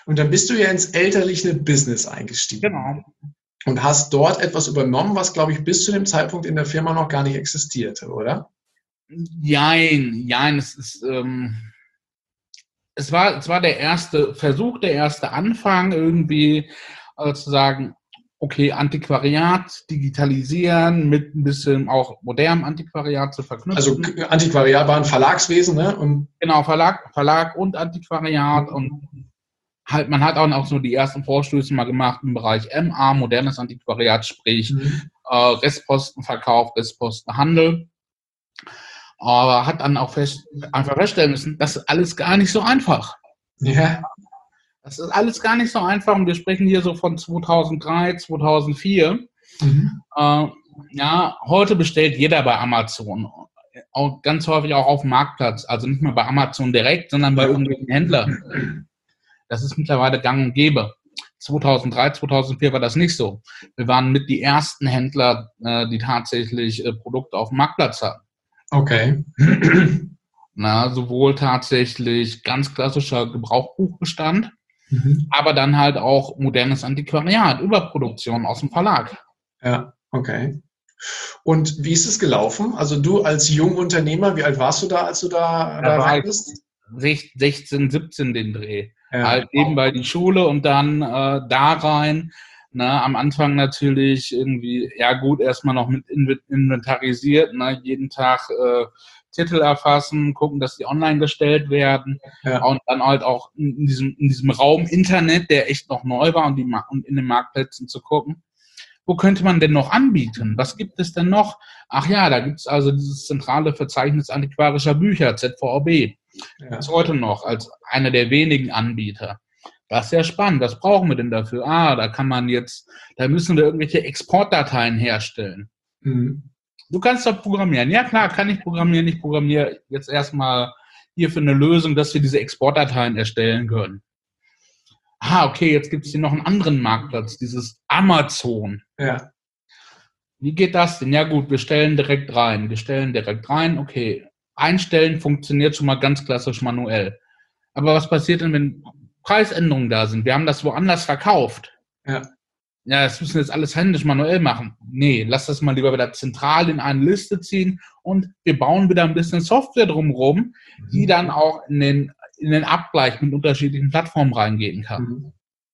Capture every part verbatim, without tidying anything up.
Und dann bist du ja ins elterliche Business eingestiegen. Genau. Und hast dort etwas übernommen, was, glaube ich, bis zu dem Zeitpunkt in der Firma noch gar nicht existierte, oder? Jein, jein, es ist, ähm, es war, es war der erste Versuch, der erste Anfang irgendwie äh, zu sagen, okay, Antiquariat, digitalisieren, mit ein bisschen auch modernem Antiquariat zu verknüpfen. Also Antiquariat war ein Verlagswesen, ne? Und genau, Verlag, Verlag und Antiquariat und halt, man hat auch noch so die ersten Vorstöße mal gemacht im Bereich M A, modernes Antiquariat, sprich mhm. äh, Restpostenverkauf, Restpostenhandel. Aber hat dann auch fest, einfach feststellen müssen, das ist alles gar nicht so einfach. Ja. Das ist alles gar nicht so einfach und wir sprechen hier so von zweitausenddrei, zweitausendvier. Mhm. Äh, ja, heute bestellt jeder bei Amazon. Auch ganz häufig auch auf dem Marktplatz. Also nicht mehr bei Amazon direkt, sondern bei irgendwelchen Händlern. Das ist mittlerweile gang und gäbe. zweitausenddrei, zweitausendvier war das nicht so. Wir waren mit die ersten Händler, äh, die tatsächlich äh, Produkte auf dem Marktplatz hatten. Okay. Na, sowohl tatsächlich ganz klassischer Gebrauchbuchbestand, mhm. aber dann halt auch modernes Antiquariat, Überproduktion aus dem Verlag. Ja, okay. Und wie ist es gelaufen? Also du als Jungunternehmer, wie alt warst du da, als du da, da, da rein bist? sechzehn, siebzehn den Dreh. Ja. Halt nebenbei die Schule und dann äh, da rein. Na, am Anfang natürlich irgendwie, ja gut, erstmal noch mit inventarisiert, ne, jeden Tag äh, Titel erfassen, gucken, dass die online gestellt werden. Ja. Und dann halt auch in diesem, in diesem Raum Internet, der echt noch neu war und, die, und in den Marktplätzen zu gucken. Wo könnte man denn noch anbieten? Was gibt es denn noch? Ach ja, da gibt es also dieses zentrale Verzeichnis antiquarischer Bücher, Z V A B. Ja. Bis heute noch als einer der wenigen Anbieter. Das ist ja spannend. Was brauchen wir denn dafür? Ah, da kann man jetzt, da müssen wir irgendwelche Exportdateien herstellen. Mhm. Du kannst doch programmieren. Ja klar, kann ich programmieren. Ich programmiere jetzt erstmal hier für eine Lösung, dass wir diese Exportdateien erstellen können. Ah, okay, jetzt gibt es hier noch einen anderen Marktplatz, dieses Amazon. Ja. Wie geht das denn? Ja gut, wir stellen direkt rein. Wir stellen direkt rein, okay. Einstellen funktioniert schon mal ganz klassisch manuell. Aber was passiert denn, wenn Preisänderungen da sind? Wir haben das woanders verkauft. Ja. Ja, das müssen wir jetzt alles händisch manuell machen. Nee, lass das mal lieber wieder zentral in eine Liste ziehen und wir bauen wieder ein bisschen Software drumherum, die dann auch in den in den Abgleich mit unterschiedlichen Plattformen reingehen kann.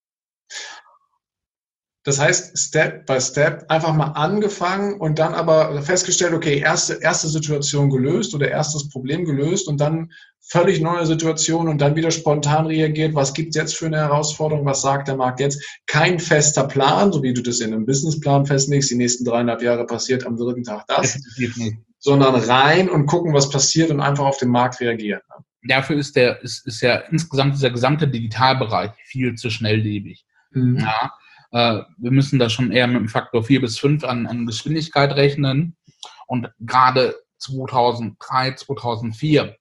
Das heißt, Step by Step einfach mal angefangen und dann aber festgestellt, okay, erste, erste Situation gelöst oder erstes Problem gelöst und dann völlig neue Situation und dann wieder spontan reagiert, was gibt es jetzt für eine Herausforderung, was sagt der Markt jetzt? Kein fester Plan, so wie du das in einem Businessplan festlegst, die nächsten dreieinhalb Jahre passiert am dritten Tag das, sondern rein und gucken, was passiert und einfach auf den Markt reagieren. Dafür ist der, ist, ist ja insgesamt dieser gesamte Digitalbereich viel zu schnelllebig. Mhm. Ja, äh, wir müssen da schon eher mit einem Faktor vier bis fünf an, an Geschwindigkeit rechnen. Und gerade zweitausenddrei, zweitausendvier,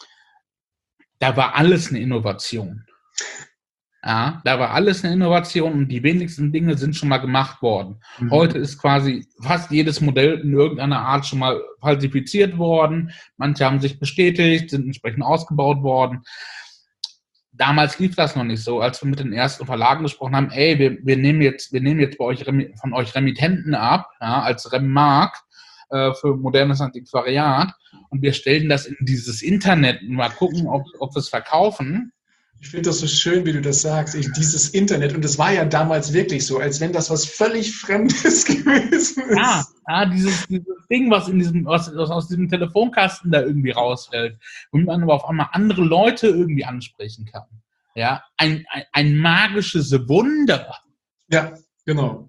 da war alles eine Innovation. Ja, da war alles eine Innovation und die wenigsten Dinge sind schon mal gemacht worden. Mhm. Heute ist quasi fast jedes Modell in irgendeiner Art schon mal falsifiziert worden. Manche haben sich bestätigt, sind entsprechend ausgebaut worden. Damals lief das noch nicht so, als wir mit den ersten Verlagen gesprochen haben, ey, wir, wir nehmen jetzt, wir nehmen jetzt bei euch von euch Remittenten ab, ja, als Remmark äh, für modernes Antiquariat und wir stellen das in dieses Internet und mal gucken, ob, ob wir es verkaufen. Ich finde das so schön, wie du das sagst, ich, dieses Internet. Und es war ja damals wirklich so, als wenn das was völlig Fremdes gewesen ist. Ja, ja dieses, dieses Ding, was, in diesem, was, was aus diesem Telefonkasten da irgendwie rausfällt, womit man aber auf einmal andere Leute irgendwie ansprechen kann. Ja, ein, ein, ein magisches Wunder. Ja, genau.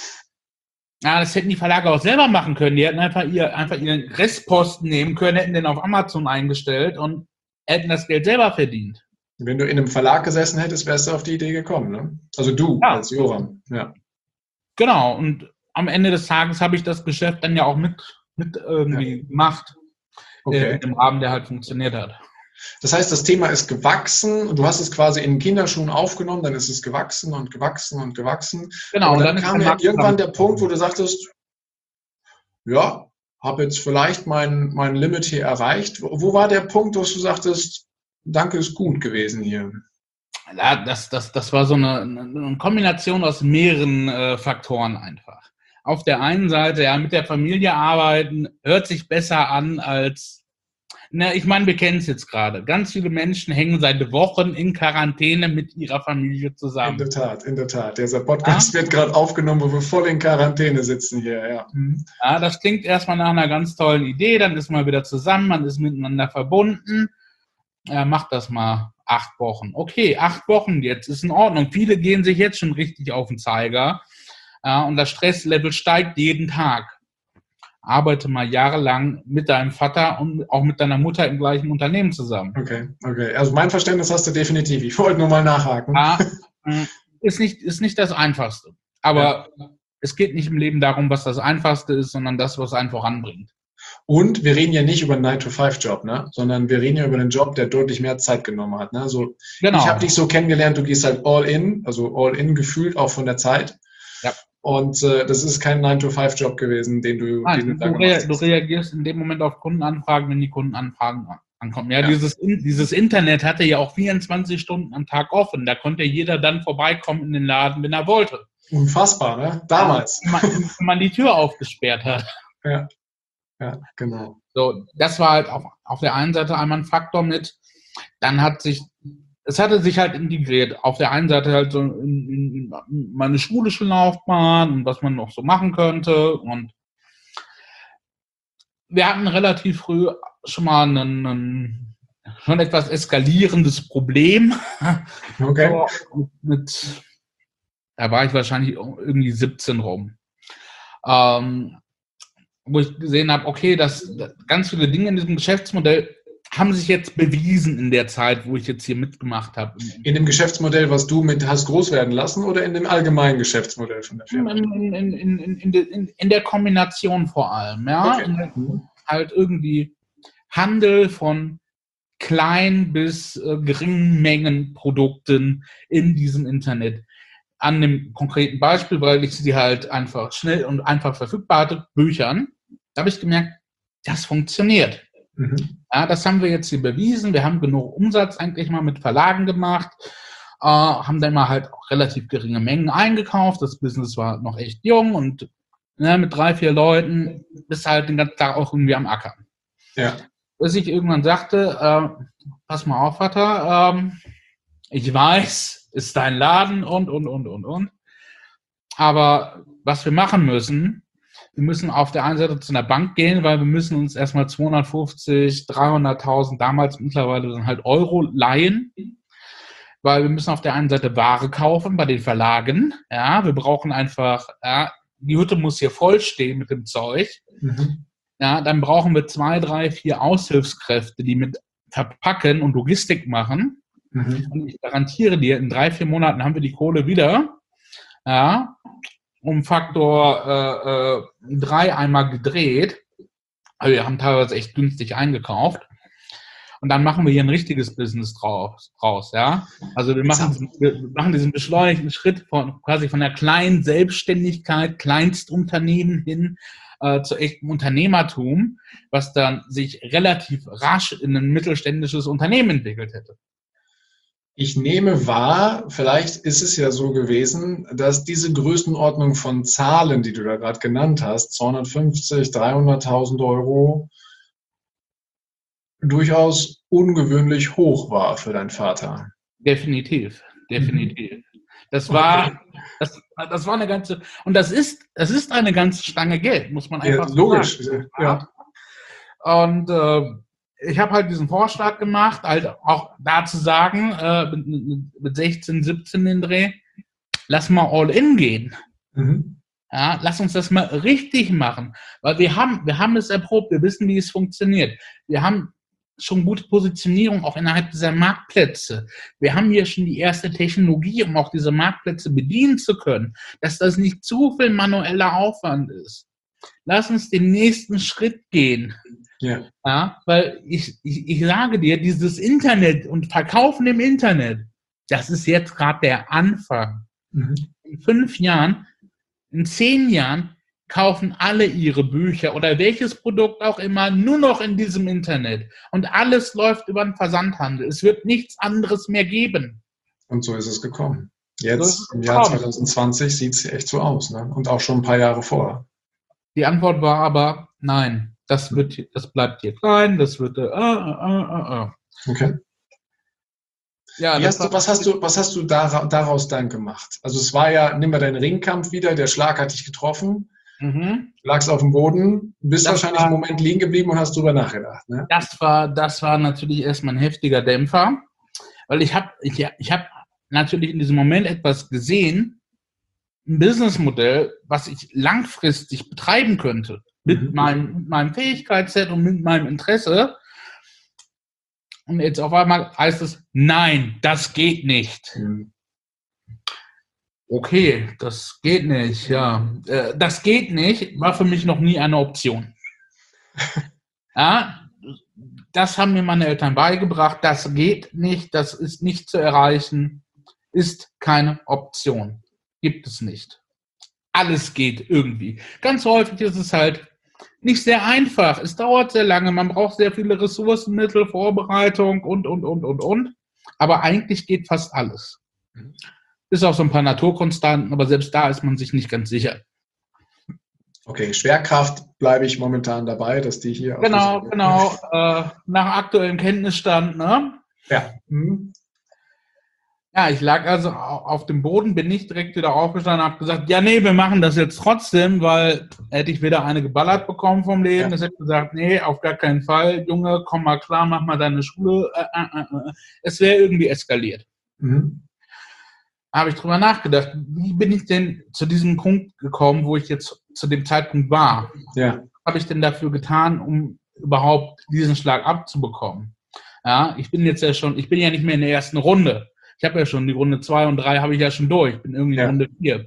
Ja, das hätten die Verlage auch selber machen können. Die hätten einfach, ihr, einfach ihren Restposten nehmen können, hätten den auf Amazon eingestellt und hätten das Geld selber verdient. Wenn du in einem Verlag gesessen hättest, wärst du auf die Idee gekommen, ne? Also du ja. als Joram, ja. Genau, und am Ende des Tages habe ich das Geschäft dann ja auch mit, mit irgendwie ja. gemacht, okay. äh, im Rahmen, der halt funktioniert hat. Das heißt, das Thema ist gewachsen und du hast es quasi in den Kinderschuhen aufgenommen, dann ist es gewachsen und gewachsen und gewachsen. Genau. Und dann, und dann kam ja irgendwann der Punkt, wo du sagtest, ja, habe jetzt vielleicht mein, mein Limit hier erreicht. Wo war der Punkt, wo du sagtest, danke, ist gut gewesen hier? Ja, das, das, das war so eine, eine Kombination aus mehreren äh, Faktoren einfach. Auf der einen Seite, ja, mit der Familie arbeiten hört sich besser an als, na, ich meine, wir kennen es jetzt gerade. Ganz viele Menschen hängen seit Wochen in Quarantäne mit ihrer Familie zusammen. In der Tat, in der Tat. Dieser Podcast ja? wird gerade aufgenommen, wo wir voll in Quarantäne sitzen hier. Ja. Mhm. Ja, das klingt erstmal nach einer ganz tollen Idee. Dann ist man wieder zusammen, man ist miteinander verbunden. Ja, macht das mal acht Wochen. Okay, acht Wochen jetzt ist in Ordnung. Viele gehen sich jetzt schon richtig auf den Zeiger. Ja, und das Stresslevel steigt jeden Tag. Arbeite mal jahrelang mit deinem Vater und auch mit deiner Mutter im gleichen Unternehmen zusammen. Okay, okay. Also mein Verständnis hast du definitiv. Ich wollte nur mal nachhaken. Ja, ist nicht, ist nicht das Einfachste. Aber ja. Es geht nicht im Leben darum, was das Einfachste ist, sondern das, was einen voranbringt. Und wir reden ja nicht über einen nine to five Job, ne? Sondern wir reden ja über einen Job, der deutlich mehr Zeit genommen hat. Ne? Also genau. Ich habe dich so kennengelernt, du gehst halt all in, also all in gefühlt auch von der Zeit. Ja. Und äh, das ist kein nine to five Job gewesen, den du, Nein, den du, du da gemacht gemacht hast. Du reagierst in dem Moment auf Kundenanfragen, wenn die Kundenanfragen ankommen. Ja, ja. Dieses, dieses Internet hatte ja auch vierundzwanzig Stunden am Tag offen. Da konnte jeder dann vorbeikommen in den Laden, wenn er wollte. Unfassbar, ne? Damals. Wenn man, wenn man die Tür aufgesperrt hat. Ja, ja, genau. So, das war halt auf, auf der einen Seite einmal ein Faktor mit. Dann hat sich Es hatte sich halt integriert. Auf der einen Seite halt so in, in meine schulische Laufbahn und was man noch so machen könnte. Und wir hatten relativ früh schon mal einen, einen schon etwas eskalierendes Problem. Okay. So, mit, da war ich wahrscheinlich irgendwie siebzehn rum. Ähm, wo ich gesehen habe, okay, dass ganz viele Dinge in diesem Geschäftsmodell haben sich jetzt bewiesen in der Zeit, wo ich jetzt hier mitgemacht habe. In dem Geschäftsmodell, was du mit hast groß werden lassen, oder in dem allgemeinen Geschäftsmodell von der Firma? In, in, in, in, in, in, in der Kombination vor allem, ja. Okay. In, halt irgendwie Handel von klein bis äh, geringen Mengen Produkten in diesem Internet. An dem konkreten Beispiel, weil ich sie halt einfach schnell und einfach verfügbar hatte, Büchern, da habe ich gemerkt, das funktioniert. Mhm. Ja, das haben wir jetzt hier bewiesen. Wir haben genug Umsatz eigentlich mal mit Verlagen gemacht, äh, haben dann mal halt auch relativ geringe Mengen eingekauft. Das Business war noch echt jung und ne, mit drei, vier Leuten bist halt den ganzen Tag auch irgendwie am Ackern. Ja. Bis ich irgendwann sagte, äh, pass mal auf, Vater, ähm, ich weiß, ist dein Laden und, und, und, und, und. Aber was wir machen müssen, wir müssen auf der einen Seite zu einer Bank gehen, weil wir müssen uns erstmal zweihundertfünfzig, dreihunderttausend, damals mittlerweile dann halt Euro leihen, weil wir müssen auf der einen Seite Ware kaufen bei den Verlagen. Ja, wir brauchen einfach, ja, die Hütte muss hier voll stehen mit dem Zeug. Mhm. Ja, dann brauchen wir zwei, drei, vier Aushilfskräfte, die mit verpacken und Logistik machen. Mhm. Und ich garantiere dir, in drei, vier Monaten haben wir die Kohle wieder. Ja, um Faktor äh, äh, drei einmal gedreht. Also wir haben teilweise echt günstig eingekauft. Und dann machen wir hier ein richtiges Business draus, raus, ja. Also wir machen, diesen, wir machen diesen beschleunigten Schritt von quasi von der kleinen Selbstständigkeit, Kleinstunternehmen hin äh, zu echtem Unternehmertum, was dann sich relativ rasch in ein mittelständisches Unternehmen entwickelt hätte. Ich nehme wahr, vielleicht ist es ja so gewesen, dass diese Größenordnung von Zahlen, die du da gerade genannt hast, zweihundertfünfzig, dreihunderttausend Euro, durchaus ungewöhnlich hoch war für deinen Vater. Definitiv, definitiv. Das war, das, das war eine ganze, und das ist, das ist eine ganze Stange Geld, muss man einfach ja, logisch, sagen. Ja. Und äh, ich habe halt diesen Vorschlag gemacht, halt auch da zu sagen, äh, mit, mit sechzehn, siebzehn den Dreh, lass mal all in gehen. Mhm. Ja, lass uns das mal richtig machen. Weil wir haben, wir haben es erprobt, wir wissen, wie es funktioniert. Wir haben schon gute Positionierung auch innerhalb dieser Marktplätze. Wir haben hier schon die erste Technologie, um auch diese Marktplätze bedienen zu können, dass das nicht zu viel manueller Aufwand ist. Lass uns den nächsten Schritt gehen. Ja. Ja, weil ich, ich, ich sage dir, dieses Internet und Verkaufen im Internet, das ist jetzt gerade der Anfang. Mhm. In fünf Jahren, in zehn Jahren kaufen alle ihre Bücher oder welches Produkt auch immer nur noch in diesem Internet. Und alles läuft über den Versandhandel. Es wird nichts anderes mehr geben. Und so ist es gekommen. Jetzt, so im Jahr zwanzig zwanzig, sieht es echt so aus. Ne? Und auch schon ein paar Jahre vorher. Die Antwort war aber, nein, das wird, das bleibt hier klein, das wird, äh, äh, äh, äh. Okay. Ja, hast du, was, hast du, was hast du daraus dann gemacht? Also es war ja, nimm mal deinen Ringkampf wieder, der Schlag hat dich getroffen, mhm. lagst auf dem Boden, bist das wahrscheinlich war, einen Moment liegen geblieben und hast drüber nachgedacht. Ne? Das war, das war natürlich erstmal ein heftiger Dämpfer, weil ich habe ich, ich hab natürlich in diesem Moment etwas gesehen, ein Businessmodell, was ich langfristig betreiben könnte, mit, mhm. meinem, mit meinem Fähigkeitsset und mit meinem Interesse. Und jetzt auf einmal heißt es, nein, das geht nicht. Mhm. Okay, das geht nicht, ja. Äh, das geht nicht, war für mich noch nie eine Option. Ja, das haben mir meine Eltern beigebracht, das geht nicht, das ist nicht zu erreichen, ist keine Option. Gibt es nicht. Alles geht irgendwie. Ganz häufig ist es halt nicht sehr einfach. Es dauert sehr lange. Man braucht sehr viele Ressourcenmittel, Vorbereitung und, und, und, und, und. Aber eigentlich geht fast alles. Bis auf so ein paar Naturkonstanten, aber selbst da ist man sich nicht ganz sicher. Okay, Schwerkraft bleibe ich momentan dabei, dass die hier... Genau, genau. Äh, nach aktuellem Kenntnisstand, ne? Ja. Mhm. Ja, ich lag also auf dem Boden, bin nicht direkt wieder aufgestanden und habe gesagt, ja, nee, wir machen das jetzt trotzdem, weil hätte ich wieder eine geballert bekommen vom Leben. Ja. Ich hätte gesagt, nee, auf gar keinen Fall, Junge, komm mal klar, mach mal deine Schule. Äh, äh, äh. Es wäre irgendwie eskaliert. Mhm. Habe ich drüber nachgedacht, wie bin ich denn zu diesem Punkt gekommen, wo ich jetzt zu dem Zeitpunkt war? Ja. Was habe ich denn dafür getan, um überhaupt diesen Schlag abzubekommen? Ja, ich bin jetzt ja schon, ich bin ja nicht mehr in der ersten Runde. Ich habe ja schon die Runde zwei und drei habe ich ja schon durch. Ich bin irgendwie in ja. Runde vier.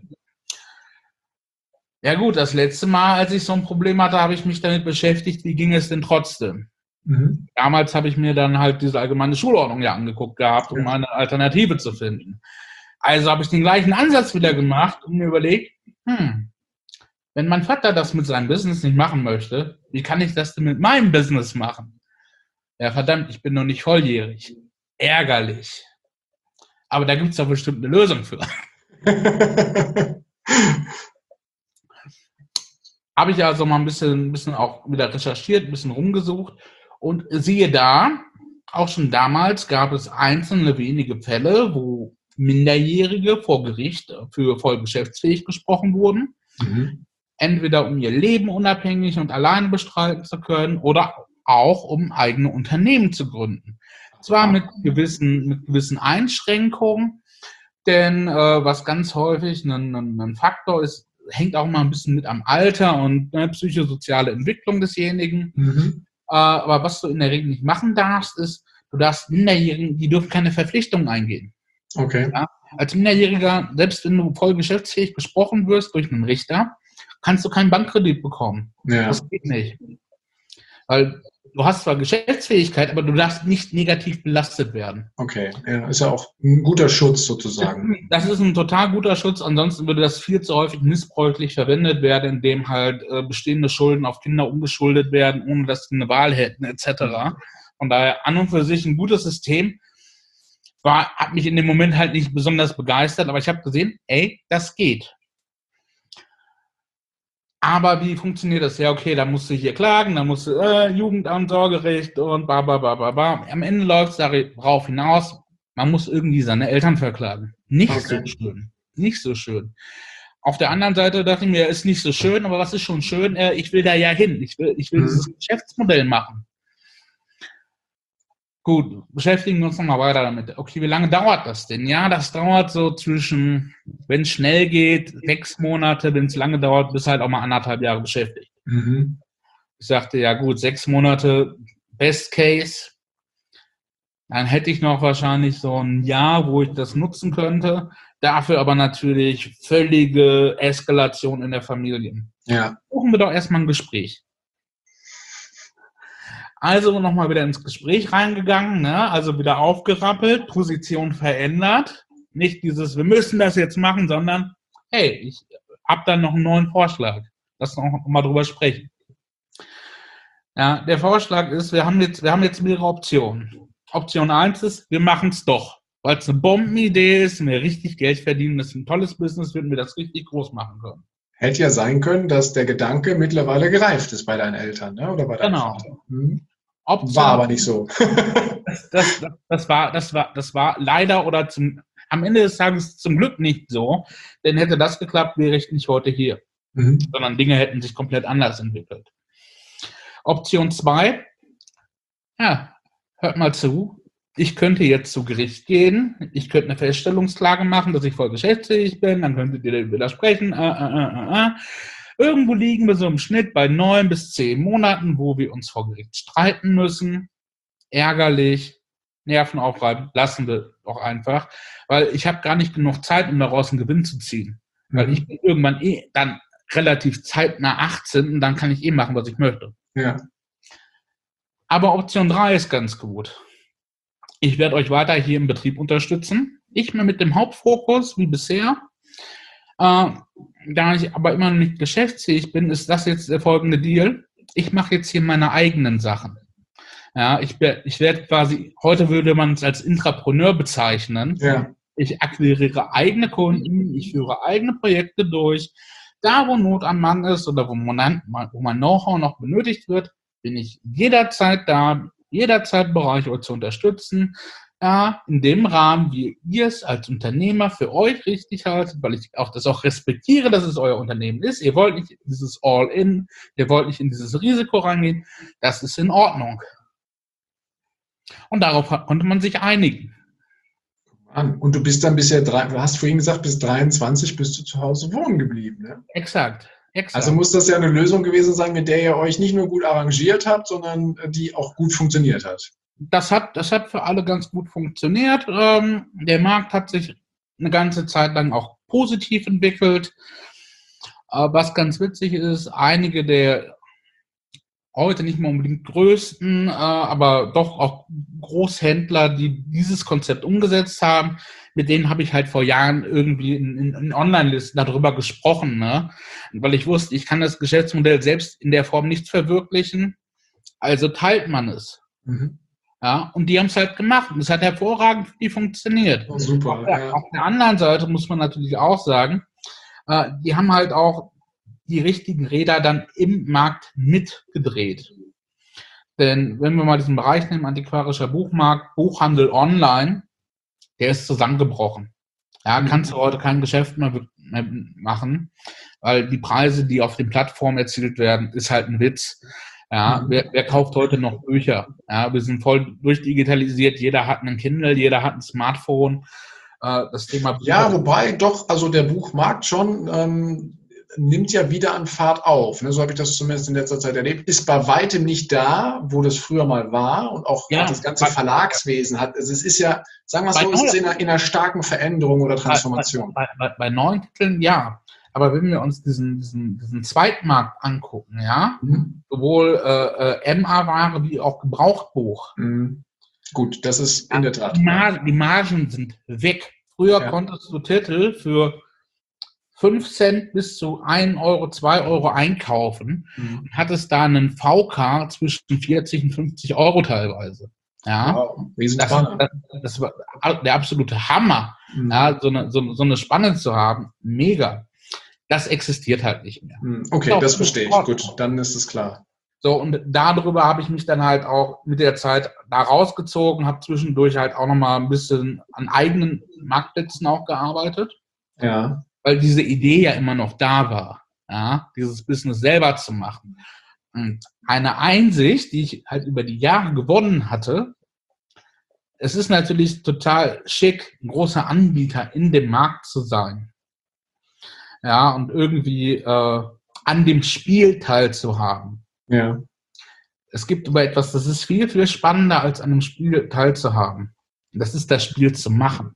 Ja gut, das letzte Mal, als ich so ein Problem hatte, habe ich mich damit beschäftigt, wie ging es denn trotzdem? Mhm. Damals habe ich mir dann halt diese allgemeine Schulordnung ja angeguckt gehabt, um ja. eine Alternative zu finden. Also habe ich den gleichen Ansatz wieder gemacht und mir überlegt, hm, wenn mein Vater das mit seinem Business nicht machen möchte, wie kann ich das denn mit meinem Business machen? Ja verdammt, ich bin noch nicht volljährig. Ärgerlich. Aber da gibt es doch bestimmt eine Lösung für. Habe ich also mal ein bisschen, ein bisschen auch wieder recherchiert, ein bisschen rumgesucht und siehe da, auch schon damals gab es einzelne wenige Fälle, wo Minderjährige vor Gericht für voll geschäftsfähig gesprochen wurden. Mhm. Entweder um ihr Leben unabhängig und alleine bestreiten zu können oder auch um eigene Unternehmen zu gründen. Zwar mit gewissen, mit gewissen Einschränkungen, denn äh, was ganz häufig ein, ein, ein Faktor ist, hängt auch mal ein bisschen mit am Alter und ne, psychosoziale Entwicklung desjenigen. Mhm. Äh, aber was du in der Regel nicht machen darfst, ist, du darfst Minderjährigen, die dürfen keine Verpflichtungen eingehen. Okay. Ja? Als Minderjähriger, selbst wenn du voll geschäftsfähig gesprochen wirst durch einen Richter, kannst du keinen Bankkredit bekommen. Ja. Das geht nicht. Weil du hast zwar Geschäftsfähigkeit, aber du darfst nicht negativ belastet werden. Okay, ja, ist ja auch ein guter Schutz sozusagen. Das ist ein total guter Schutz, ansonsten würde das viel zu häufig missbräuchlich verwendet werden, indem halt äh, bestehende Schulden auf Kinder umgeschuldet werden, ohne dass sie eine Wahl hätten, et cetera. Von daher an und für sich ein gutes System. War, hat mich in dem Moment halt nicht besonders begeistert, aber ich habe gesehen, ey, das geht. Aber wie funktioniert das? Ja, okay, da musst du hier klagen, da musst du äh, Jugendamt, Sorgerecht und ba, ba, ba, ba, ba. Am Ende läuft es darauf hinaus, man muss irgendwie seine Eltern verklagen. Nicht okay. so schön. Nicht so schön. Auf der anderen Seite dachte ich mir, ist nicht so schön, aber was ist schon schön? Äh, ich will da ja hin. Ich will, ich will mhm. dieses Geschäftsmodell machen. Gut, beschäftigen wir uns nochmal weiter damit. Okay, wie lange dauert das denn? Ja, das dauert so zwischen, wenn es schnell geht, sechs Monate, wenn es lange dauert, bis halt auch mal anderthalb Jahre beschäftigt. Mhm. Ich sagte, ja gut, sechs Monate, Best Case. Dann hätte ich noch wahrscheinlich so ein Jahr, wo ich das nutzen könnte. Dafür aber natürlich völlige Eskalation in der Familie. Ja. Suchen wir doch erstmal ein Gespräch. Also nochmal wieder ins Gespräch reingegangen, ne? Also wieder aufgerappelt, Position verändert. Nicht dieses, wir müssen das jetzt machen, sondern, hey, ich habe dann noch einen neuen Vorschlag. Lass uns noch mal drüber sprechen. Ja, der Vorschlag ist, wir haben jetzt, wir haben jetzt mehrere Optionen. Option eins ist, wir machen es doch. weil es eine Bombenidee ist, wir richtig Geld verdienen, das ist ein tolles Business, würden wir das richtig groß machen können. Hätte ja sein können, dass der Gedanke mittlerweile gereift ist bei deinen Eltern, ne? Oder bei deinem Genau. Vater. Hm. Option, war aber nicht so. das, das, das, das, war, das, war, das war leider oder zum, am Ende des Tages zum Glück nicht so, denn hätte das geklappt, wäre ich nicht heute hier. Mhm. Sondern Dinge hätten sich komplett anders entwickelt. Option zwei, ja, hört mal zu, ich könnte jetzt zu Gericht gehen, ich könnte eine Feststellungsklage machen, dass ich voll geschäftsfähig bin, dann könntet ihr widersprechen. Äh, äh, äh, äh. Irgendwo liegen wir so im Schnitt bei neun bis zehn Monaten, wo wir uns vor Gericht streiten müssen. Ärgerlich, nervenaufreibend, lassen wir doch einfach, weil ich habe gar nicht genug Zeit, um daraus einen Gewinn zu ziehen. Mhm. Weil ich bin irgendwann eh dann relativ zeitnah achtzehn und dann kann ich eh machen, was ich möchte. Ja. Aber Option drei ist ganz gut. Ich werde euch weiter hier im Betrieb unterstützen. Ich mir mit dem Hauptfokus, wie bisher. Äh, da ich aber immer noch nicht geschäftsfähig bin, ist das jetzt der folgende Deal. Ich mache jetzt hier meine eigenen Sachen. Ja, ich, ich werde quasi, heute würde man es als Intrapreneur bezeichnen. Ja. Ich akquiriere eigene Kunden, ich führe eigene Projekte durch. Da, wo Not am Mann ist oder wo man, wo mein Know-how noch benötigt wird, bin ich jederzeit da, jederzeit bereit, euch zu unterstützen. Ja, in dem Rahmen, wie ihr es als Unternehmer für euch richtig haltet, weil ich auch das auch respektiere, dass es euer Unternehmen ist. Ihr wollt nicht dieses All-In, ihr wollt nicht in dieses Risiko reingehen. Das ist in Ordnung. Und darauf konnte man sich einigen. Und du bist dann bisher, du hast vorhin gesagt, bis dreiundzwanzig bist du zu Hause wohnen geblieben, ne? Exakt, exakt. Also muss das ja eine Lösung gewesen sein, mit der ihr euch nicht nur gut arrangiert habt, sondern die auch gut funktioniert hat. Das hat, das hat für alle ganz gut funktioniert. Ähm, der Markt hat sich eine ganze Zeit lang auch positiv entwickelt. Äh, was ganz witzig ist, einige der heute nicht mehr unbedingt größten, äh, aber doch auch Großhändler, die dieses Konzept umgesetzt haben, mit denen habe ich halt vor Jahren irgendwie in, in, in Online-Listen darüber gesprochen, ne? Weil ich wusste, ich kann das Geschäftsmodell selbst in der Form nicht verwirklichen, also teilt man es. Mhm. Ja, und die haben es halt gemacht und es hat hervorragend für die funktioniert. Oh, super. Auf der, ja. auf der anderen Seite muss man natürlich auch sagen, äh, die haben halt auch die richtigen Räder dann im Markt mitgedreht. Denn wenn wir mal diesen Bereich nehmen, antiquarischer Buchmarkt, Buchhandel online, der ist zusammengebrochen. Ja, kannst du heute kein Geschäft mehr, mehr machen, weil die Preise, die auf den Plattformen erzielt werden, ist halt ein Witz. Ja, wer, wer kauft heute noch Bücher? Ja, wir sind voll durchdigitalisiert, jeder hat einen Kindle, jeder hat ein Smartphone. Äh, das Thema Bücher. Ja, wobei doch, also der Buchmarkt schon ähm, nimmt ja wieder an Fahrt auf. Ne? So habe ich das zumindest in letzter Zeit erlebt. Ist bei weitem nicht da, wo das früher mal war und auch, ja, auch das ganze Verlagswesen hat. Also es ist ja, sagen wir es so, es ist in einer, in einer starken Veränderung oder Transformation. Bei, bei, bei, bei neuen Titeln ja. Aber wenn wir uns diesen, diesen, diesen Zweitmarkt angucken, ja, mhm. sowohl äh, M A-Ware wie auch Gebrauchtbuch. Mhm. Gut, das ist in der Tat. Die, Mar- die Margen sind weg. Früher ja. konntest du Titel für fünf Cent bis zu ein Euro, zwei Euro einkaufen mhm. und hattest da einen V K zwischen vierzig und fünfzig Euro teilweise. Ja, wow, das, das, das war der absolute Hammer, mhm. ja, so, eine, so, so eine Spanne zu haben. Mega. Das existiert halt nicht mehr. Okay, das, das verstehe ich. Gut, dann ist es klar. So, und darüber habe ich mich dann halt auch mit der Zeit da rausgezogen, habe zwischendurch halt auch nochmal ein bisschen an eigenen Marktplätzen auch gearbeitet. Ja. Weil diese Idee ja immer noch da war, ja, dieses Business selber zu machen. Und eine Einsicht, die ich halt über die Jahre gewonnen hatte, es ist natürlich total schick, ein großer Anbieter in dem Markt zu sein. Ja, und irgendwie äh, an dem Spiel teilzuhaben. Ja. Es gibt aber etwas, das ist viel, viel spannender, als an dem Spiel teilzuhaben. Das ist das Spiel zu machen.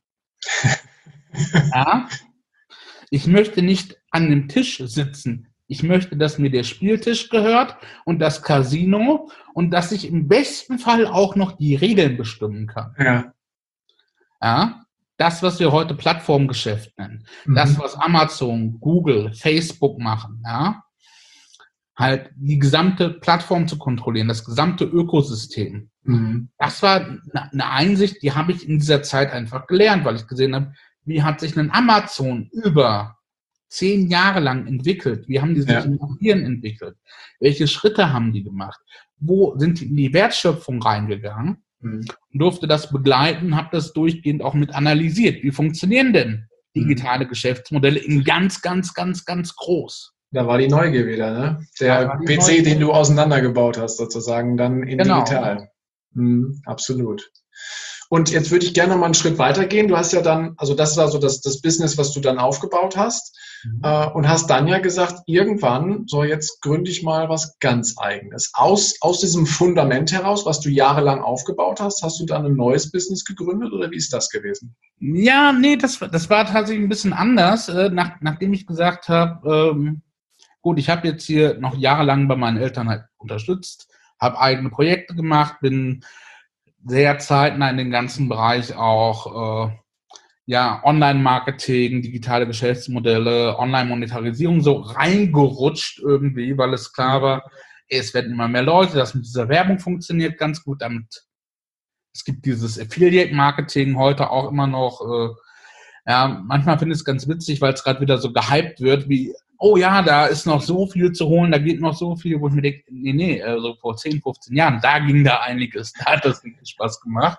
Ja? Ich möchte nicht an dem Tisch sitzen. Ich möchte, dass mir der Spieltisch gehört und das Casino und dass ich im besten Fall auch noch die Regeln bestimmen kann. Ja. Ja? Das, was wir heute Plattformgeschäft nennen, mhm. das, was Amazon, Google, Facebook machen, ja, halt die gesamte Plattform zu kontrollieren, das gesamte Ökosystem. Mhm. Das war eine Einsicht, die habe ich in dieser Zeit einfach gelernt, weil ich gesehen habe, wie hat sich ein Amazon über zehn Jahre lang entwickelt? Wie haben die sich ja. in Ihren entwickelt? Welche Schritte haben die gemacht? Wo sind die in die Wertschöpfung reingegangen? Mhm. Und durfte das begleiten, habe das durchgehend auch mit analysiert. Wie funktionieren denn digitale mhm. Geschäftsmodelle in ganz, ganz, ganz, ganz groß? Da war die Neugier wieder, ne? Der P C, Neugier. Den du auseinandergebaut hast, sozusagen, dann in genau. digital. Mhm, absolut. Und jetzt würde ich gerne noch mal einen Schritt weitergehen. Du hast ja dann, also das war so das, das Business, was du dann aufgebaut hast mhm. äh, und hast dann ja gesagt, irgendwann, so jetzt gründe ich mal was ganz Eigenes. Aus, aus diesem Fundament heraus, was du jahrelang aufgebaut hast, hast du dann ein neues Business gegründet oder wie ist das gewesen? Ja, nee, das, das war tatsächlich ein bisschen anders, äh, nach, nachdem ich gesagt habe, ähm, gut, ich habe jetzt hier noch jahrelang bei meinen Eltern halt unterstützt, habe eigene Projekte gemacht, bin sehr zeitnah in den ganzen Bereich auch äh, ja, Online-Marketing, digitale Geschäftsmodelle, Online-Monetarisierung so reingerutscht irgendwie, weil es klar war, es werden immer mehr Leute, das mit dieser Werbung funktioniert ganz gut, damit es gibt dieses Affiliate-Marketing heute auch immer noch, äh, ja, manchmal finde ich es ganz witzig, weil es gerade wieder so gehypt wird, wie oh ja, da ist noch so viel zu holen, da geht noch so viel, wo ich mir denke, nee, nee, also vor zehn, fünfzehn Jahren, da ging da einiges, da hat das richtig Spaß gemacht.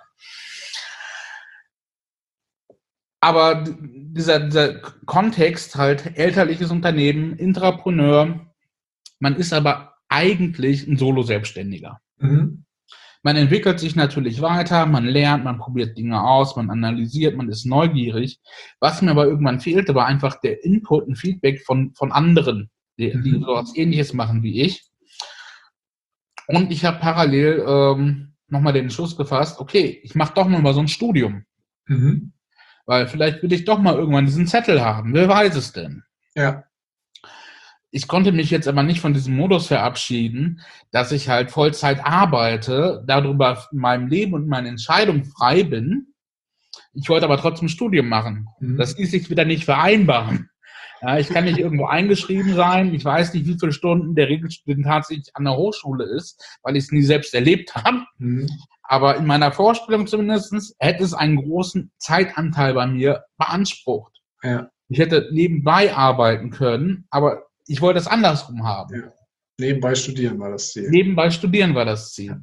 Aber dieser, dieser Kontext halt, elterliches Unternehmen, Intrapreneur, man ist aber eigentlich ein Solo-Selbstständiger. Mhm. Man entwickelt sich natürlich weiter, man lernt, man probiert Dinge aus, man analysiert, man ist neugierig. Was mir aber irgendwann fehlte, war einfach der Input und Feedback von, von anderen, die, mhm. die so was Ähnliches machen wie ich. Und ich habe parallel ähm, nochmal den Entschluss gefasst, okay, ich mache doch nochmal so ein Studium. Mhm. Weil vielleicht will ich doch mal irgendwann diesen Zettel haben. Wer weiß es denn? Ja. Ich konnte mich jetzt aber nicht von diesem Modus verabschieden, dass ich halt Vollzeit arbeite, darüber in meinem Leben und meine Entscheidung frei bin. Ich wollte aber trotzdem Studium machen. Mhm. Das ließ sich wieder nicht vereinbaren. Ja, ich kann nicht irgendwo eingeschrieben sein. Ich weiß nicht, wie viele Stunden der Regelstudent tatsächlich an der Hochschule ist, weil ich es nie selbst erlebt habe. Mhm. Aber in meiner Vorstellung zumindest hätte es einen großen Zeitanteil bei mir beansprucht. Ja. Ich hätte nebenbei arbeiten können, aber ich wollte es andersrum haben. Ja. Nebenbei studieren war das Ziel. Nebenbei studieren war das Ziel.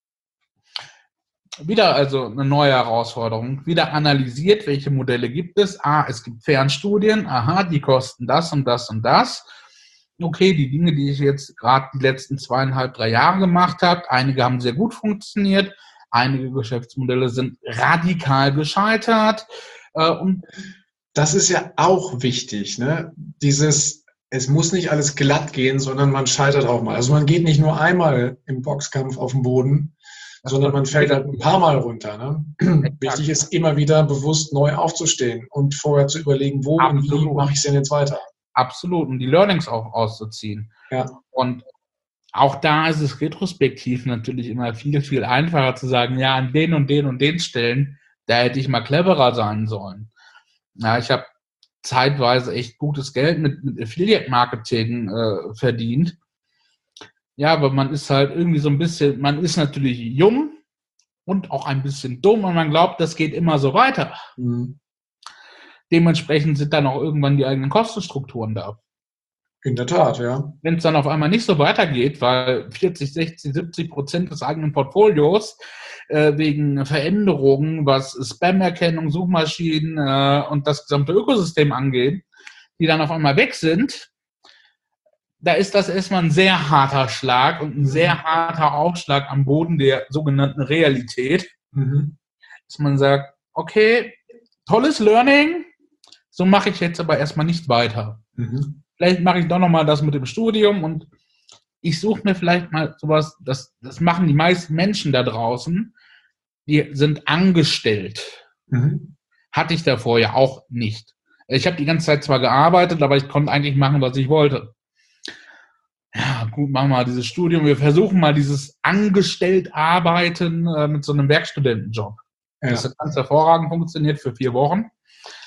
Ja. Wieder also eine neue Herausforderung. Wieder analysiert, welche Modelle gibt es. Ah, es gibt Fernstudien. Aha, die kosten das und das und das. Okay, die Dinge, die ich jetzt gerade die letzten zweieinhalb, drei Jahre gemacht habe, einige haben sehr gut funktioniert. Einige Geschäftsmodelle sind radikal gescheitert. Äh, und das ist ja auch wichtig, ne? Dieses, es muss nicht alles glatt gehen, sondern man scheitert auch mal. Also man geht nicht nur einmal im Boxkampf auf den Boden, sondern man fällt halt ein paar Mal runter. Ne? Wichtig ist immer wieder bewusst neu aufzustehen und vorher zu überlegen, wo Absolut. und wie mache ich es denn jetzt weiter. Absolut. Und die Learnings auch auszuziehen. Ja. Und auch da ist es retrospektiv natürlich immer viel, viel einfacher zu sagen, ja, an den und den und den Stellen, da hätte ich mal cleverer sein sollen. Ja, ich habe zeitweise echt gutes Geld mit, mit Affiliate-Marketing äh, verdient. Ja, aber man ist halt irgendwie so ein bisschen, man ist natürlich jung und auch ein bisschen dumm und man glaubt, das geht immer so weiter. Mhm. Dementsprechend sind dann auch irgendwann die eigenen Kostenstrukturen da. In der Tat, ja. Wenn es dann auf einmal nicht so weitergeht, weil vierzig, sechzig, siebzig Prozent des eigenen Portfolios äh, wegen Veränderungen, was Spam-Erkennung, Suchmaschinen äh, und das gesamte Ökosystem angeht, die dann auf einmal weg sind, da ist das erstmal ein sehr harter Schlag und ein sehr harter Aufschlag am Boden der sogenannten Realität, mhm. dass man sagt, okay, tolles Learning, so mache ich jetzt aber erstmal nicht weiter. Mhm. Vielleicht mache ich doch nochmal das mit dem Studium und ich suche mir vielleicht mal sowas, das, das machen die meisten Menschen da draußen, die sind angestellt. Mhm. Hatte ich davor ja auch nicht. Ich habe die ganze Zeit zwar gearbeitet, aber ich konnte eigentlich machen, was ich wollte. Ja, gut, machen wir mal dieses Studium. Wir versuchen mal dieses Angestellt-Arbeiten äh, mit so einem Werkstudentenjob. Ja. Das hat ganz hervorragend funktioniert für vier Wochen.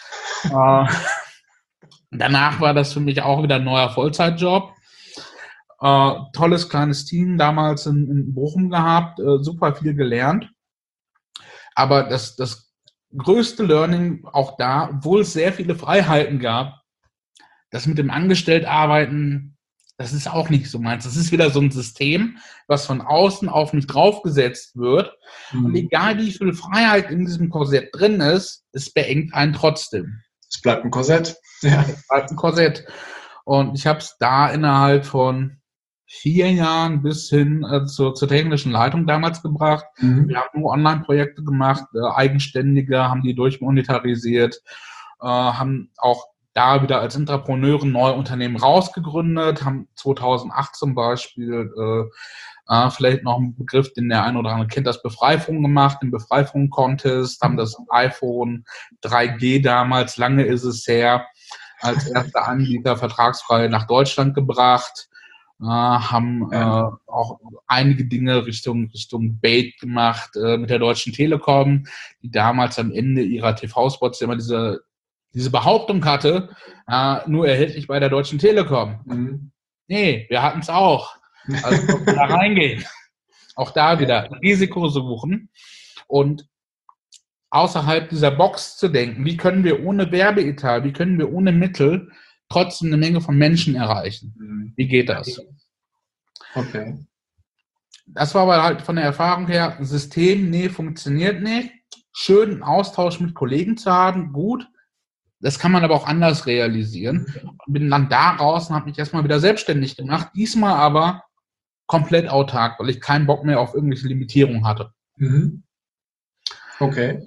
äh, danach war das für mich auch wieder ein neuer Vollzeitjob. Äh, tolles kleines Team damals in, in Bochum gehabt, äh, super viel gelernt. Aber das, das größte Learning auch da, obwohl es sehr viele Freiheiten gab, das mit dem Angestelltarbeiten, das ist auch nicht so meins. Das ist wieder so ein System, was von außen auf mich draufgesetzt wird. Mhm. Und egal wie viel Freiheit in diesem Korsett drin ist, es beengt einen trotzdem. Es bleibt ein Korsett. Ja. Es bleibt ein Korsett. Und ich habe es da innerhalb von vier Jahren bis hin äh, zur, zur technischen Leitung damals gebracht. Mhm. Wir haben nur Online-Projekte gemacht, äh, Eigenständige, haben die durchmonetarisiert, äh, haben auch da wieder als Intrapreneure neue Unternehmen rausgegründet, haben zweitausendacht zum Beispiel äh, äh, vielleicht noch einen Begriff, den der eine oder andere kennt, das Befreifung gemacht, den Befreifung-Contest, haben das iPhone drei G damals, lange ist es her, als erster Anbieter vertragsfrei nach Deutschland gebracht, äh, haben äh, auch einige Dinge Richtung Richtung Bait gemacht äh, mit der Deutschen Telekom, die damals am Ende ihrer T V-Spots immer diese diese Behauptung hatte, äh, nur erhältlich bei der Deutschen Telekom. Mhm. Nee, wir hatten es auch. Also wir da reingehen. Auch da wieder Risiko suchen und außerhalb dieser Box zu denken, wie können wir ohne Werbeetat, wie können wir ohne Mittel trotzdem eine Menge von Menschen erreichen? Mhm. Wie geht das? Okay. Das war aber halt von der Erfahrung her, System, nee, funktioniert nicht. Schön einen Austausch mit Kollegen zu haben, gut. Das kann man aber auch anders realisieren. Und bin dann da raus und habe mich erstmal wieder selbstständig gemacht. Diesmal aber komplett autark, weil ich keinen Bock mehr auf irgendwelche Limitierungen hatte. Mhm. Okay.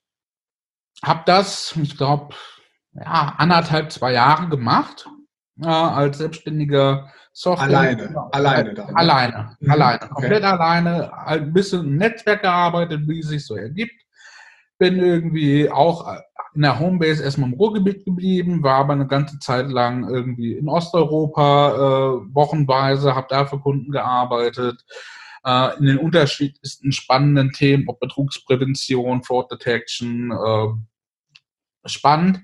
Hab das, ich glaube, ja, anderthalb, zwei Jahre gemacht, äh, als selbstständiger Software. Alleine, alleine da. Ne? Alleine, mhm. alleine, komplett okay. alleine, ein bisschen im Netzwerk gearbeitet, wie es sich so ergibt. Bin irgendwie auch in der Homebase erstmal im Ruhrgebiet geblieben, war aber eine ganze Zeit lang irgendwie in Osteuropa äh, wochenweise, habe da für Kunden gearbeitet. Äh, in den unterschiedlichsten spannenden Themen, ob Betrugsprävention, Fraud Detection, äh, spannend.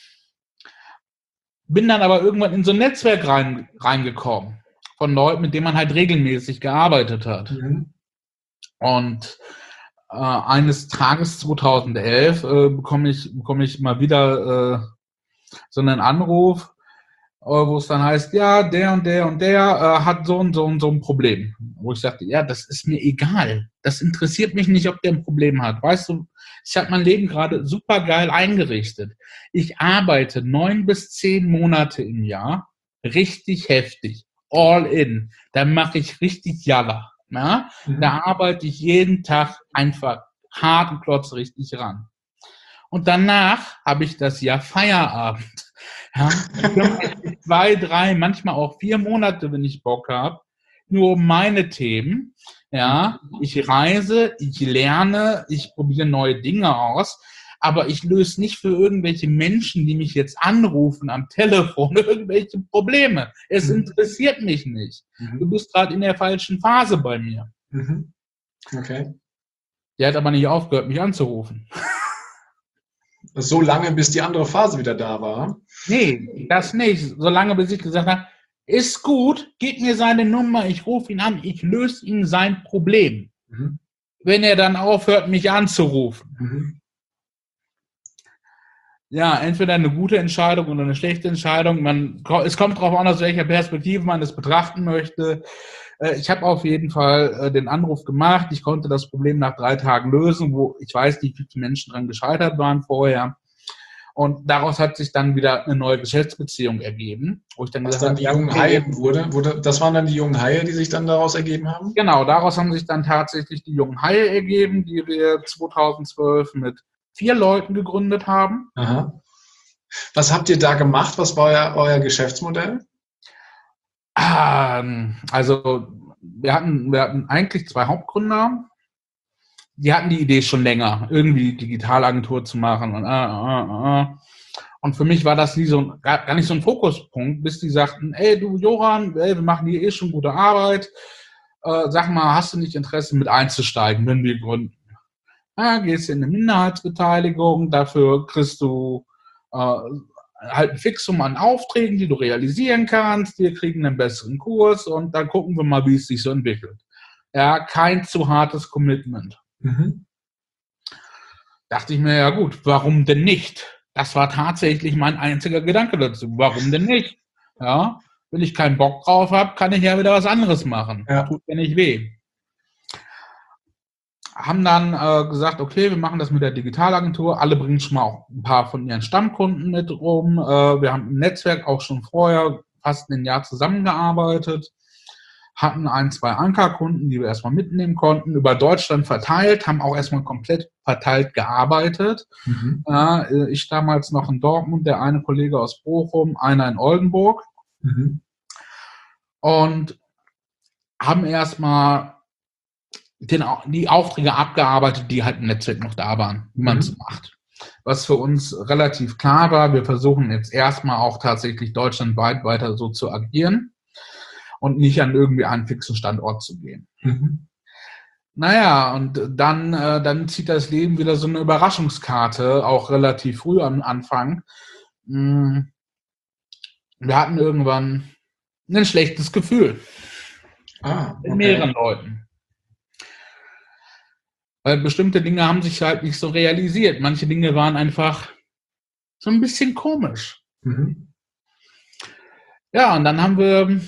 Bin dann aber irgendwann in so ein Netzwerk rein, reingekommen von Leuten, mit denen man halt regelmäßig gearbeitet hat. Mhm. Und äh, eines Tages zweitausendelf äh, bekomme ich, bekomme ich mal wieder äh, so einen Anruf, äh, wo es dann heißt, ja, der und der und der äh, hat so und so und so ein Problem. Wo ich sagte, ja, das ist mir egal. Das interessiert mich nicht, ob der ein Problem hat. Weißt du, ich habe mein Leben gerade super geil eingerichtet. Ich arbeite neun bis zehn Monate im Jahr, richtig heftig, all in. Da mache ich richtig Jalla. Ja? Mhm. Da arbeite ich jeden Tag einfach hart und klotzrichtig ran. Und danach habe ich das Jahr Feierabend. Ja? Zwei, drei, manchmal auch vier Monate, wenn ich Bock habe, nur um meine Themen. Ja? Ich reise, ich lerne, ich probiere neue Dinge aus, aber ich löse nicht für irgendwelche Menschen, die mich jetzt anrufen am Telefon, irgendwelche Probleme. Es mhm. interessiert mich nicht. Mhm. Du bist gerade in der falschen Phase bei mir. Mhm. Okay. Der hat aber nicht aufgehört, mich anzurufen. So lange, bis die andere Phase wieder da war? Nee, das nicht. So lange, bis ich gesagt habe, ist gut, gib mir seine Nummer, ich rufe ihn an, ich löse ihm sein Problem. Mhm. Wenn er dann aufhört, mich anzurufen. Mhm. Ja, entweder eine gute Entscheidung oder eine schlechte Entscheidung. Man, es kommt darauf an, aus welcher Perspektive man das betrachten möchte. Ich habe auf jeden Fall den Anruf gemacht. Ich konnte das Problem nach drei Tagen lösen, wo ich weiß, wie viele Menschen dran gescheitert waren vorher. Und daraus hat sich dann wieder eine neue Geschäftsbeziehung ergeben, wo ich dann Was gesagt dann habe, die jungen Haie wurde, wurde, das waren dann die jungen Haie, die sich dann daraus ergeben haben? Genau, daraus haben sich dann tatsächlich die jungen Haie ergeben, die wir zweitausendzwölf mit vier Leuten gegründet haben. Aha. Was habt ihr da gemacht? Was war euer, euer Geschäftsmodell? Also wir hatten, wir hatten eigentlich zwei Hauptgründer. Die hatten die Idee schon länger, irgendwie Digitalagentur zu machen. Und, äh, äh, äh. und für mich war das nie so ein, gar nicht so ein Fokuspunkt, bis die sagten, ey du Joran, ey, wir machen hier eh schon gute Arbeit. Äh, sag mal, hast du nicht Interesse mit einzusteigen, wenn wir gründen? Ja, gehst du in eine Minderheitsbeteiligung, dafür kriegst du äh, halt ein Fixum an Aufträgen, die du realisieren kannst, wir kriegen einen besseren Kurs und dann gucken wir mal, wie es sich so entwickelt. Ja, kein zu hartes Commitment. Mhm. Dachte ich mir, ja gut, warum denn nicht? Das war tatsächlich mein einziger Gedanke dazu. Warum denn nicht? Ja, wenn ich keinen Bock drauf habe, kann ich ja wieder was anderes machen. Ja. Tut mir nicht weh. Haben dann äh, gesagt, okay, wir machen das mit der Digitalagentur. Alle bringen schon mal auch ein paar von ihren Stammkunden mit rum. Äh, wir haben im Netzwerk auch schon vorher fast ein Jahr zusammengearbeitet. Hatten ein, zwei Ankerkunden, die wir erstmal mitnehmen konnten, über Deutschland verteilt, haben auch erstmal komplett verteilt gearbeitet. Mhm. Äh, ich damals noch in Dortmund, der eine Kollege aus Bochum, einer in Oldenburg. Mhm. Und haben erstmal den, die Aufträge abgearbeitet, die halt im Netzwerk noch da waren, wie man es mhm. macht. Was für uns relativ klar war, wir versuchen jetzt erstmal auch tatsächlich deutschlandweit weiter so zu agieren und nicht an irgendwie einen fixen Standort zu gehen. Mhm. Naja, und dann, äh, dann zieht das Leben wieder so eine Überraschungskarte, auch relativ früh am Anfang. Wir hatten irgendwann ein schlechtes Gefühl. Ah, okay. In mehreren Leuten. Weil bestimmte Dinge haben sich halt nicht so realisiert. Manche Dinge waren einfach so ein bisschen komisch. Mhm. Ja, und dann haben wir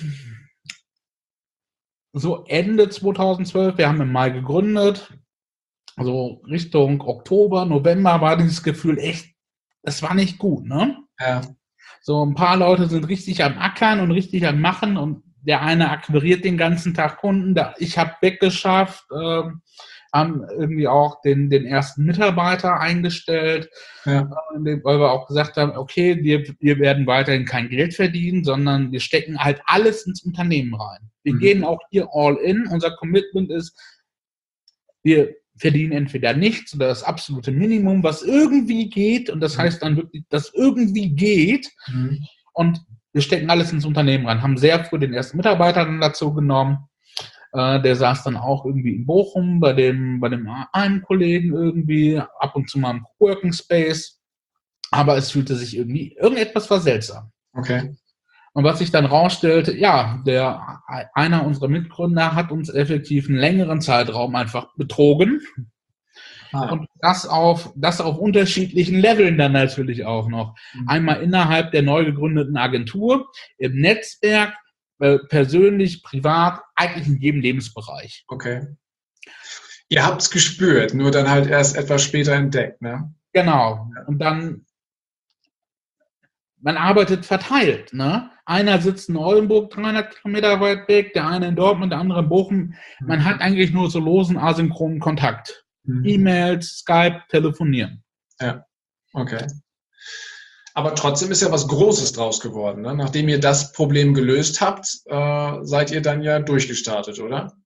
so Ende zweitausendzwölf, wir haben im Mai gegründet, so Richtung Oktober, November war dieses Gefühl echt, das war nicht gut, ne? Ja. So ein paar Leute sind richtig am Ackern und richtig am Machen und der eine akquiriert den ganzen Tag Kunden, ich habe weggeschafft, äh, haben irgendwie auch den, den ersten Mitarbeiter eingestellt, ja. Weil wir auch gesagt haben, okay, wir, wir werden weiterhin kein Geld verdienen, sondern wir stecken halt alles ins Unternehmen rein. Wir mhm. gehen auch hier all in. Unser Commitment ist, wir verdienen entweder nichts oder das absolute Minimum, was irgendwie geht. Und das mhm. heißt dann wirklich, dass irgendwie geht. Mhm. Und wir stecken alles ins Unternehmen rein. Haben sehr früh den ersten Mitarbeiter dann dazu genommen. Äh, der saß dann auch irgendwie in Bochum bei dem, bei dem einen Kollegen irgendwie, ab und zu mal im Coworking Space. Aber es fühlte sich irgendwie, irgendetwas war seltsam. Okay. Und was sich dann rausstellte, ja, der, einer unserer Mitgründer hat uns effektiv einen längeren Zeitraum einfach betrogen. Ah. Und das auf, das auf unterschiedlichen Leveln dann natürlich auch noch. Mhm. Einmal innerhalb der neu gegründeten Agentur, im Netzwerk, äh, persönlich, privat, eigentlich in jedem Lebensbereich. Okay. Ihr habt es gespürt, nur dann halt erst etwas später entdeckt, ne? Genau. Und dann, man arbeitet verteilt, ne? Einer sitzt in Oldenburg, dreihundert Kilometer weit weg, der eine in Dortmund, der andere in Bochum. Man mhm. hat eigentlich nur so losen, asynchronen Kontakt. Mhm. E-Mails, Skype, telefonieren. Ja, okay. Aber trotzdem ist ja was Großes draus geworden, ne? Nachdem ihr das Problem gelöst habt, äh, seid ihr dann ja durchgestartet, oder?